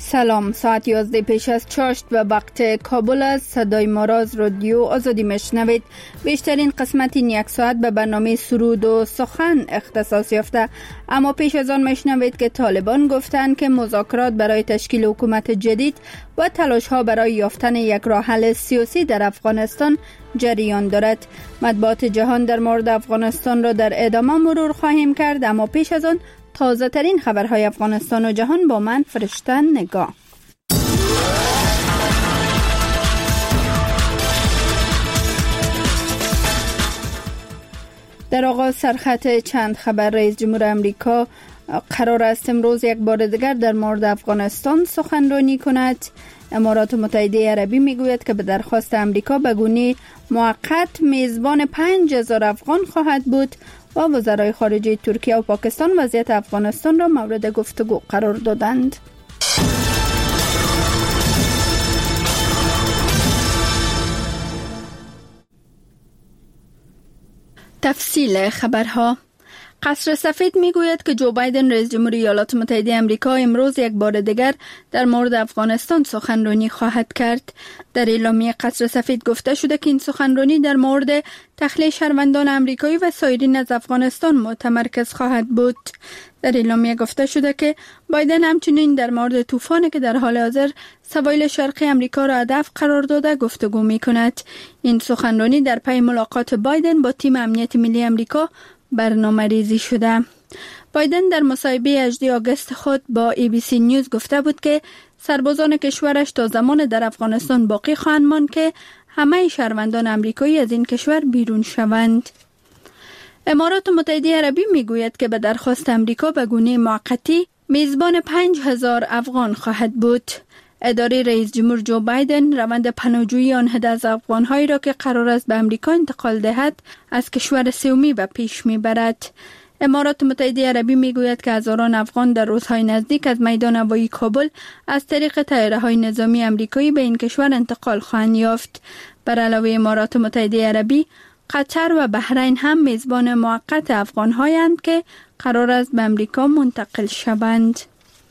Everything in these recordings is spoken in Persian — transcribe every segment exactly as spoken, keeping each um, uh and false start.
سلام، ساعت یازده پیش از چاشت و وقت کابل است. صدای ما را از رادیو آزادی میشنوید. بیشترین قسمت این یک ساعت به برنامه سرود و سخن اختصاص یافته، اما پیش از آن میشنوید که طالبان گفتند که مذاکرات برای تشکیل حکومت جدید و تلاش ها برای یافتن یک راه حل سیاسی در افغانستان جریان دارد. مطبوعات جهان در مورد افغانستان را در ادامه مرور خواهیم کرد، اما پیش از آن تازه ترین خبرهای افغانستان و جهان با من فرشته نگاه. در آغاز سرخط چند خبر. رئیس جمهور امریکا قرار است امروز یک بار دیگر در مورد افغانستان سخنرانی کند. امارات متحده عربی میگوید که به درخواست امریکا به گونه موقت میزبان پنج هزار افغان خواهد بود و وزرای خارجه ترکیه و پاکستان وضعیت افغانستان را مورد گفتگو قرار دادند. تفصیل خبرها. قصر سفید میگوید که جو بایدن رئیس جمهور ایالات متحده آمریکا امروز یک بار دیگر در مورد افغانستان سخنرانی خواهد کرد. در اعلامیه قصر سفید گفته شده که این سخنرانی در مورد تخلیه شهروندان آمریکایی و سایرین از افغانستان متمرکز خواهد بود. در اعلامیه گفته شده که بایدن همچنین در مورد طوفانی که در حال حاضر سواحل شرقی آمریکا را هدف قرار داده گفتگو میکند. این سخنرانی در پی ملاقات بایدن با تیم امنیت ملی آمریکا برنامه ریزی شده. بایدن در مصاحبه هجدهم آگوست خود با ای بی سی نیوز گفته بود که سربازان کشورش تا زمان در افغانستان باقی خواهند ماند که همه شهروندان آمریکایی از این کشور بیرون شوند. امارات متحده عربی میگوید که به درخواست امریکا به گونه موقتی میزبان پنج هزار افغان خواهد بود. اداره رئیس جمهور جو بایدن روند پناهجویی آن از افغان‌هایی را که قرار است به امریکا انتقال دهد از کشور سومی به پیش میبرد. امارات متحده عربی میگوید که هزاران افغان در روزهای نزدیک از میدان هوایی کابل از طریق طیاره‌های نظامی امریکایی به این کشور انتقال خواهند یافت. بر علاوه امارات متحده عربی، قطر و بحرین هم میزبان موقت افغان‌هایند که قرار است به امریکا منتقل شوند.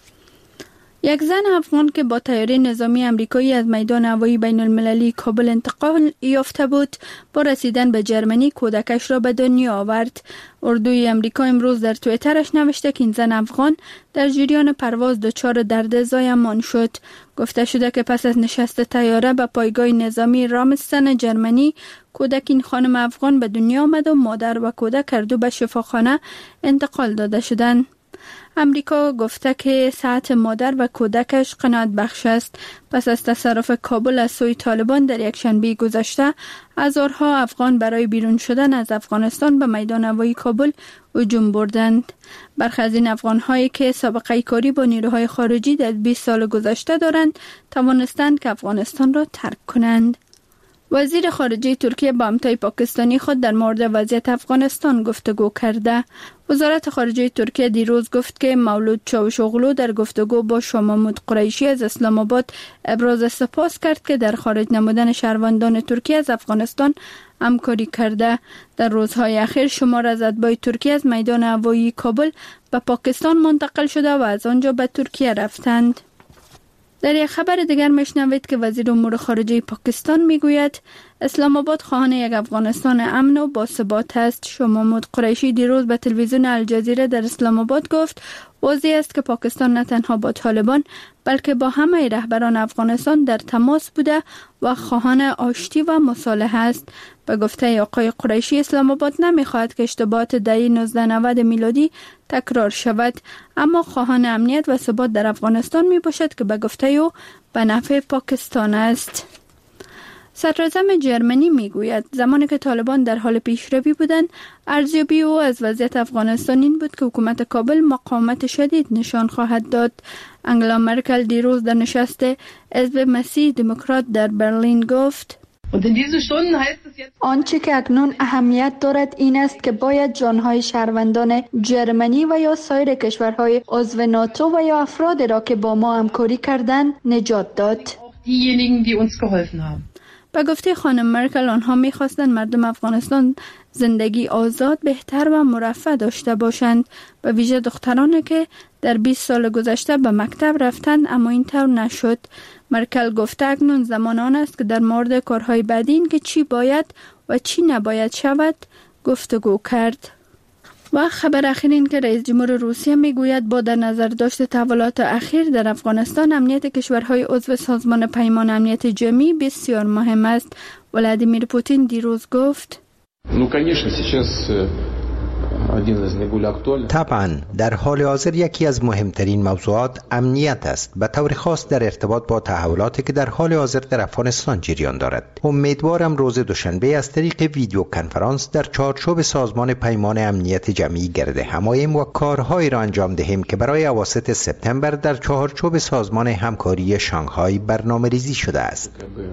یک زن افغان که با طیاره نظامی آمریکایی از میدان هوایی بین المللی کابل انتقال یافته بود، با رسیدن به جرمنی کودکش را به دنیا آورد. اردوی آمریکا امروز در توییترش نوشته که این زن افغان در جریان پرواز دچار درد زایمان شد. گفته شده که پس از نشست طیاره به پایگاه نظامی رامستن جرمنی، کودک این خانم افغان به دنیا آمد و مادر و کودک هر دو به شفاخانه انتقال داده شدند. امریکا گفته که صحت مادر و کودکش قناعت بخش است. پس از تصرف کابل از سوی طالبان در یک شنبه گذشته، هزارها افغان برای بیرون شدن از افغانستان به میدان هوایی کابل هجوم بردند. برخی از این افغان‌هایی که سابقه کاری با نیروهای خارجی در بیست سال گذشته دارند، توانستند که افغانستان را ترک کنند. وزیر خارجه ترکیه با همتای پاکستانی خود در مورد وضعیت افغانستان گفتگو کرده. وزارت خارجه ترکیه دیروز گفت که مولود چاوشوغلو در گفتگو با شاه محمود قریشی از اسلام آباد ابراز سپاس کرد که در خارج نمودن شهروندان ترکیه از افغانستان همکاری کرده. در روزهای اخیر شمار از اتباع ترکیه از میدان هوایی کابل به پاکستان منتقل شده و از آنجا به ترکیه رفتند. در یک خبر دیگر میشنوید که وزیر امور خارجه پاکستان میگوید اسلام آباد خواهان یک افغانستان امن و باثبات است. شاه محمود قریشی دیروز به تلویزیون الجزیره در اسلام آباد گفت واضح است که پاکستان نه تنها با طالبان بلکه با همه رهبران افغانستان در تماس بوده و خواهان آشتی و مصالحه است. به گفته آقای قریشی، اسلام آباد نمیخواهد که اشتباهات دهه نوزده نود میلادی تکرار شود، اما خواهان امنیت و ثبات در افغانستان می باشد که به گفته او به نفع پاکستان است. صدراعظم جرمنی میگوید زمانی که طالبان در حال پیشروی بودند، ارزیابی او از وضعیت افغانستان این بود که حکومت کابل مقاومت شدید نشان خواهد داد. انگلا مرکل دیروز در نشست حزب مسیح دموکرات در برلین گفت آنچه که اکنون اهمیت دارد این است که باید جانهای شهروندان جرمنی و یا سایر کشورهای عضو ناتو و یا افرادی را که با ما همکاری کردند نجات داد. به گفته خانم مرکل آنها می‌خواستند مردم افغانستان زندگی آزاد، بهتر و مرفه داشته باشند، به ویژه دخترانی که در بیست سال گذشته به مکتب رفتند اما این طور نشد. مرکل گفته اکنون زمان آن است که در مورد کارهای بعدین که چی باید و چی نباید شود گفتگو کرد. و خبر اخیر این که رئیس جمهور روسیه میگوید با در نظر داشت تحولات اخیر در افغانستان امنیت کشورهای عضو سازمان پیمان امنیت جمعی بسیار مهم است. ولادیمیر پوتین دیروز گفت طبعا در حال حاضر یکی از مهمترین موضوعات امنیت است، به طور خاص در ارتباط با تحولاتی که در حال حاضر در افغانستان جریان دارد. امیدوارم روز دوشنبه از طریق ویدیو کنفرانس در چارچوب سازمان پیمان امنیت جمعی گرد هماییم و کارهایی را انجام دهیم که برای اواسط سپتامبر در چارچوب سازمان همکاری شانگهای برنامه‌ریزی شده است.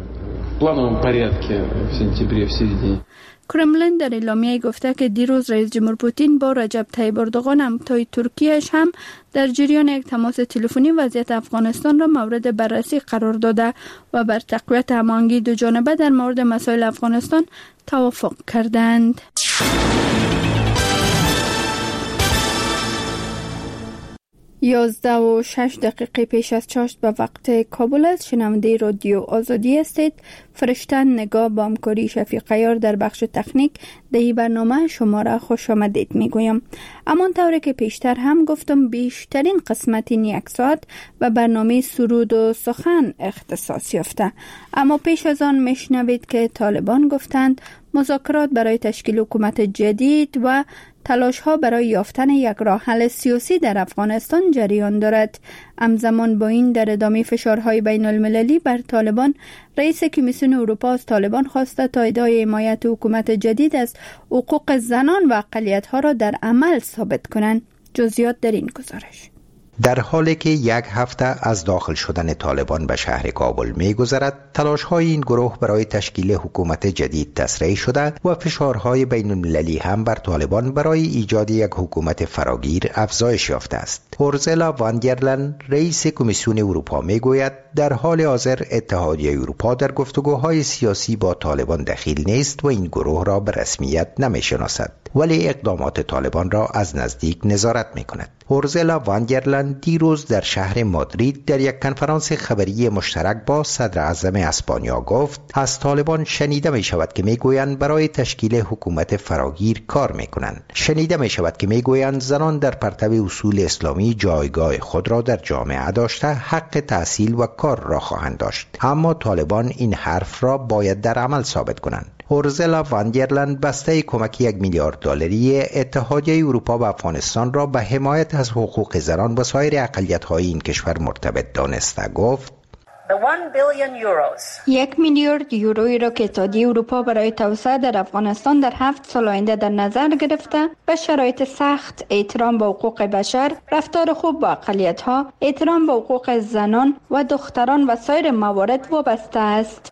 کرملین در اعلامیه گفته که دیروز رئیس جمهور پوتین با رجب طیب اردوغان همتای ترکیهش هم در جریان یک تماس تلفنی وضعیت افغانستان را مورد بررسی قرار داده و بر تقویت هماهنگی دو جانبه در مورد مسائل افغانستان توافق کردند. یازده و شش دقیقه پیش از چاشت به وقت کابل است. شنونده رادیو آزادی هستید. فرشته نگاه با همکاری شفیق عیار در بخش تکنیک در این برنامه شما را خوش آمدید میگویم. اما طوری که پیشتر هم گفتم بیشترین قسمت این یک ساعت و برنامه سرود و سخن اختصاص یافته. اما پیش از آن میشنوید که طالبان گفتند مذاکرات برای تشکیل حکومت جدید و تلاش ها برای یافتن یک راه حل سیاسی در افغانستان جریان دارد. همزمان با این در ادامه فشارهای بین المللی بر طالبان، رئیس کمیسیون اروپا از طالبان خواسته تا ادعای حمایت حکومت جدید از حقوق زنان و اقلیت ها را در عمل ثابت کنند. جزئیات در این گزارش. در حالی که یک هفته از داخل شدن طالبان به شهر کابل می‌گذرد، تلاش‌های این گروه برای تشکیل حکومت جدید تسریع شده و فشارهای بین المللی هم بر طالبان برای ایجاد یک حکومت فراگیر افزایش یافته است. اورزلا واندرلن، رئیس کمیسیون اروپا میگوید در حال حاضر اتحادیه اروپا در گفتگوهای سیاسی با طالبان دخیل نیست و این گروه را به رسمیت نمی‌شناسد، ولی اقدامات طالبان را از نزدیک نظارت می‌کند. اورزلا واندرلن دیروز در شهر مادرید در یک کنفرانس خبری مشترک با صدر اعظم اسپانیا گفت از طالبان شنیده می شود که می گویند برای تشکیل حکومت فراگیر کار می کنند. شنیده می شود که می گویند زنان در پرتو اصول اسلامی جایگاه خود را در جامعه داشته حق تحصیل و کار را خواهند داشت، اما طالبان این حرف را باید در عمل ثابت کنند. اورزلا واندرلن بسته کمکی یک میلیارد دلاری اتحادیه اروپا به افغانستان را به حمایت از حقوق زنان و سایر اقلیت‌های این کشور مرتبط دانسته گفت یک میلیارد یورویی را که اتحادیه اروپا برای توسعه در افغانستان در هفت سال آینده در نظر گرفته، به شرایط سخت، احترام به حقوق بشر، رفتار خوب با اقلیت‌ها، احترام به حقوق زنان و دختران و سایر موارد وابسته است.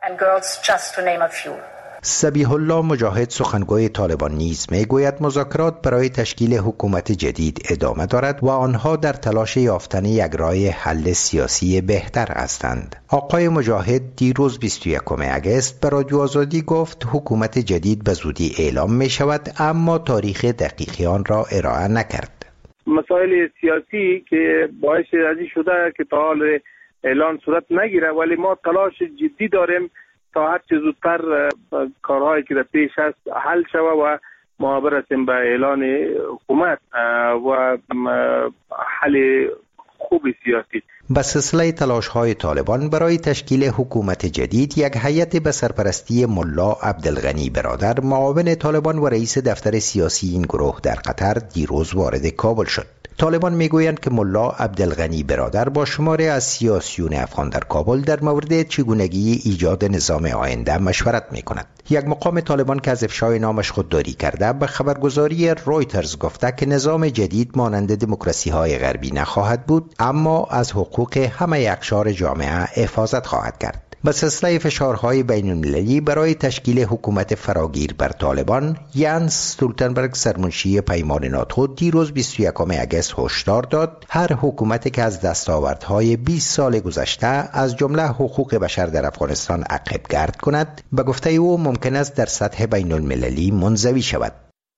سبیح الله مجاهد، سخنگوی طالبان، نیز میگوید مذاکرات برای تشکیل حکومت جدید ادامه دارد و آنها در تلاش یافتن یک راه حل سیاسی بهتر هستند. آقای مجاهد دیروز بیست و یکم اگست به رادیو آزادی گفت حکومت جدید به زودی اعلام می شود، اما تاریخ دقیقی آن را ارائه نکرد. مسائل سیاسی که باعث ازی شده که تا حال اعلان صورت نگیره، ولی ما تلاش جدی داریم تا هر چه زودتر کارهایی که در پیش هست حل شود و ما برسیم به اعلان حکومت و حل خوب سیاسی. به سلسله تلاش‌های طالبان برای تشکیل حکومت جدید، یک هیئت به سرپرستی ملا عبدالغنی برادر، معاون طالبان و رئیس دفتر سیاسی این گروه در قطر، دیروز وارد کابل شد. طالبان میگویند که ملا عبدالغنی برادر با شماری از سیاسیون افغان در کابل در مورد چگونگی ایجاد نظام آینده مشورت میکند. یک مقام طالبان که از افشای نامش خودداری کرده به خبرگزاری رویترز گفته که نظام جدید مانند دموکراسی های غربی نخواهد بود، اما از حقوق همه اقشار جامعه حفاظت خواهد کرد. به سلسله فشارهای بین المللی برای تشکیل حکومت فراگیر بر طالبان، یانس استولتنبرگ سرمنشی پیمان ناتو دیروز بیست و یکم اگست هشدار داد هر حکومتی که از دستاوردهای بیست سال گذشته از جمله حقوق بشر در افغانستان عقب گرد کند، به گفته او ممکن است در سطح بین المللی منزوی شود.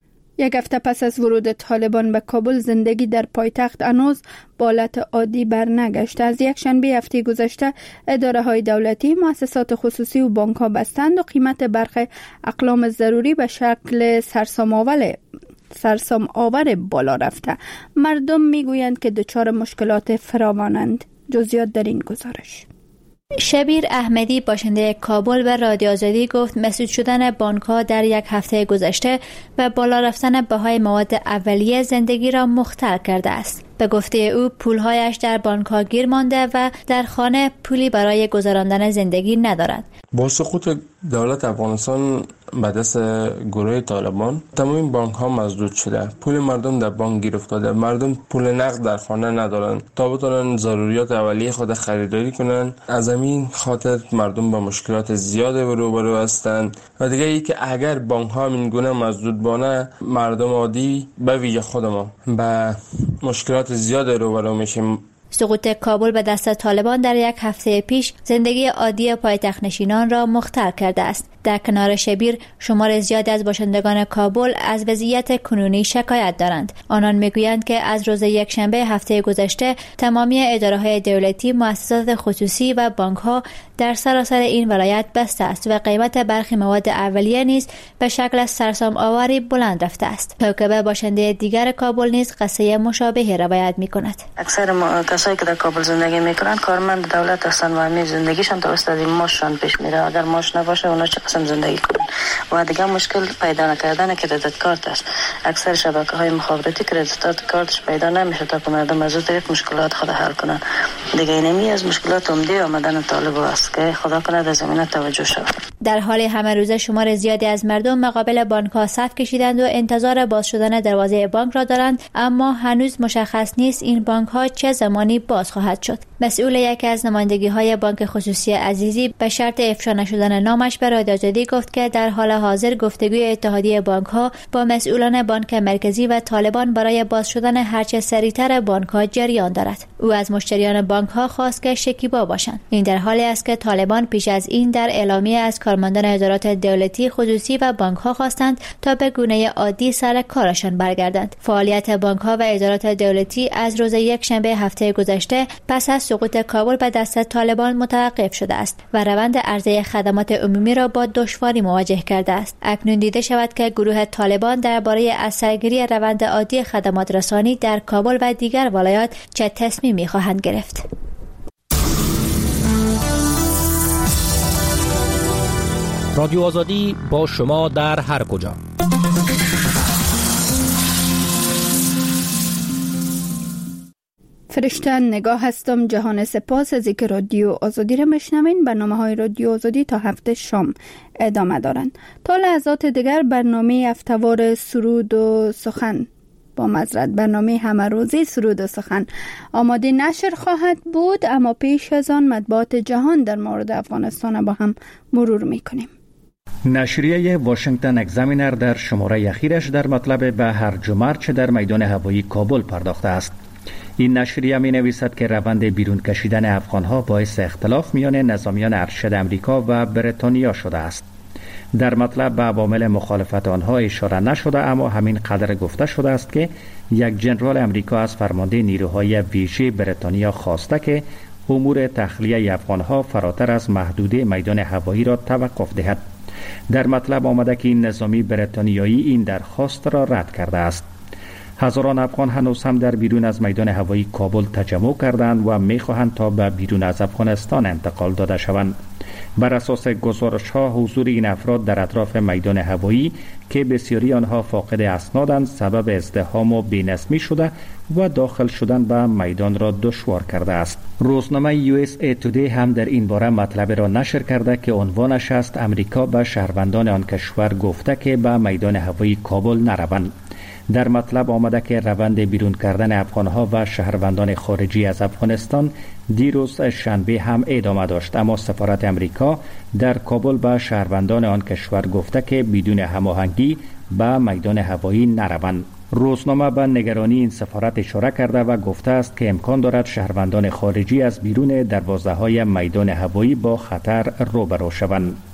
یک هفته پس از ورود طالبان به کابل، زندگی در پایتخت هنوز به حالت عادی برنگشت. از یک شنبه هفته گذشته اداره های دولتی، مؤسسات خصوصی و بانک ها بستند و قیمت برخی اقلام ضروری به شکل سرسام آور سرسام آور بالا رفته. مردم میگویند که دچار مشکلات فراوانند. جزئیات در این گزارش. شبیر احمدی باشنده کابل به رادیو آزادی گفت مسدود شدن بانک‌ها در یک هفته گذشته و بالا رفتن بهای مواد اولیه زندگی را مختل کرده است. به گفته او پولهایش در بانک‌ها گیر مانده و در خانه پولی برای گذراندن زندگی ندارد. با سقوط دولت افغانستان به دست گروه طالبان، تمام بانک ها مسدود شده. پول مردم در بانک گیر افتاده. مردم پول نقد در خانه ندارند تا بتوانند ضروریات اولیه خود خریداری کنند. از همین خاطر مردم با مشکلات زیاد روبرو هستند. و دیگه ای که اگر بانک ها این گونه مسدود بانه، مردم عادی به ویژه خود ما به مشکلات زیاد روبرو میشیم. سقوط کابل به دست طالبان در یک هفته پیش زندگی عادی پایتخت نشینان را مختل کرده است. در کنار شبیر، شمار زیادی از باشندگان کابل از وضعیت کنونی شکایت دارند. آنان میگویند که از روز یکشنبه هفته گذشته تمامی اداره‌های دولتی، مؤسسات خصوصی و بانک‌ها در سراسر این ولایت بسته است و قیمت برخی مواد اولیه نیز به شکل سرسام آوری بلند رفته است. کوکبه باشنده دیگر کابل نیز قصه مشابهی روایت می‌کند. اکثر ما کسایی که در کابل زندگی می‌کنند کارمند دولت هستند و همین زندگیشان توسط ماششان پیش میره. اگر ماش نباشه اونا چه قسم زندگی کنند؟ و دیگه مشکل پیدا نکردن کردیت کارت است. اکثر شبکه‌های مخابراتی کردیت کارتش پیدا نمیشه تا که مردم از اون طریق مشکلات خود حل کنند. دیگه نمی از مشکلات عمده آمدن طالب است که خدا کنه در زمینه توجه شود. در حال همه روزه شمار زیادی از مردم مقابل بانک‌ها صف کشیدند و انتظار باز شدن دروازه بانک را دارند، اما هنوز مشخص نیست این بانک‌ها چه زمانی باز خواهد شد. مسئول یکی از نمایندگی‌های بانک خصوصی عزیزی به شرط افشا نشدن نامش به رادیو آزادی گفت که در حال حاضر گفتگوی اتحادیه بانک‌ها با مسئولان بانک مرکزی و طالبان برای باز شدن هرچه سریعتر بانک‌ها جریان دارد. او از مشتریان بانک‌ها خواست که شکیبا باشند. این در حالی است که طالبان پیش از این در اعلامیه از کارمندان ادارات دولتی، خصوصی و بانک‌ها خواستند تا به گونه عادی سر کارشان برگردند. فعالیت بانک‌ها و ادارات دولتی از روز یکشنبه هفته گذشته پس از سقوط کابل به دست طالبان متوقف شده است و روند عرضه خدمات عمومی را با دشواری مواجه کرده است. اکنون دیده شود که گروه طالبان درباره از سرگیری روند عادی خدمات رسانی در کابل و دیگر ولایات چه تصمیمی خواهند گرفت. رادیو آزادی با شما در هر کجا. فرشته نگاه هستم. جهان سپاس از اینکه رادیو آزادی را میشنوین. برنامه های رادیو آزادی تا هفته شام ادامه دارند. تا لحظات دیگر برنامه هفته‌وار سرود و سخن با معذرت برنامه همه روزی سرود و سخن آماده نشر خواهد بود، اما پیش از آن مطبوعات جهان در مورد افغانستان با هم مرور میکنیم. نشریه واشنگتن اگزامینر در شماره اخیرش در مطلب به هرج و مرج در میدان هوایی کابل پرداخته است. این نشریه می نویسد که روند بیرون کشیدن افغانها باعث اختلاف میان نظامیان ارشد امریکا و بریتانیا شده است. در مطلب به عوامل مخالفت آنها اشاره نشده، اما همین قدر گفته شده است که یک ژنرال امریکا از فرمانده نیروهای ویژه بریتانیا خواسته که امور تخلیه افغانها فراتر از محدوده میدان هوایی را توقف دهد. در مطلب آمده که این نظامی بریتانیایی این درخواست را رد کرده است. هزاران افغان هنوز هم در بیرون از میدان هوایی کابل تجمع کردند و می‌خواهند تا به بیرون از افغانستان انتقال داده شوند. بر اساس گزارش‌ها حضور این افراد در اطراف میدان هوایی که بسیاری آنها فاقد اسنادند سبب ازدحام و بی‌نظمی شده و داخل شدن به میدان را دشوار کرده است. روزنامه یو اس ای تودی هم در این باره مطلب را نشر کرده که عنوانش است امریکا به شهروندان آن کشور گفته که به میدان هوایی کابل نروند. در مطلب آمده که روند بیرون کردن افغانها و شهروندان خارجی از افغانستان دیروز شنبه هم ادامه داشت، اما سفارت امریکا در کابل به شهروندان آن کشور گفته که بدون هماهنگی به میدان هوایی نروند. روزنامه به نگرانی این سفارت اشاره کرده و گفته است که امکان دارد شهروندان خارجی از بیرون دروازه‌های میدان هوایی با خطر روبرو شوند.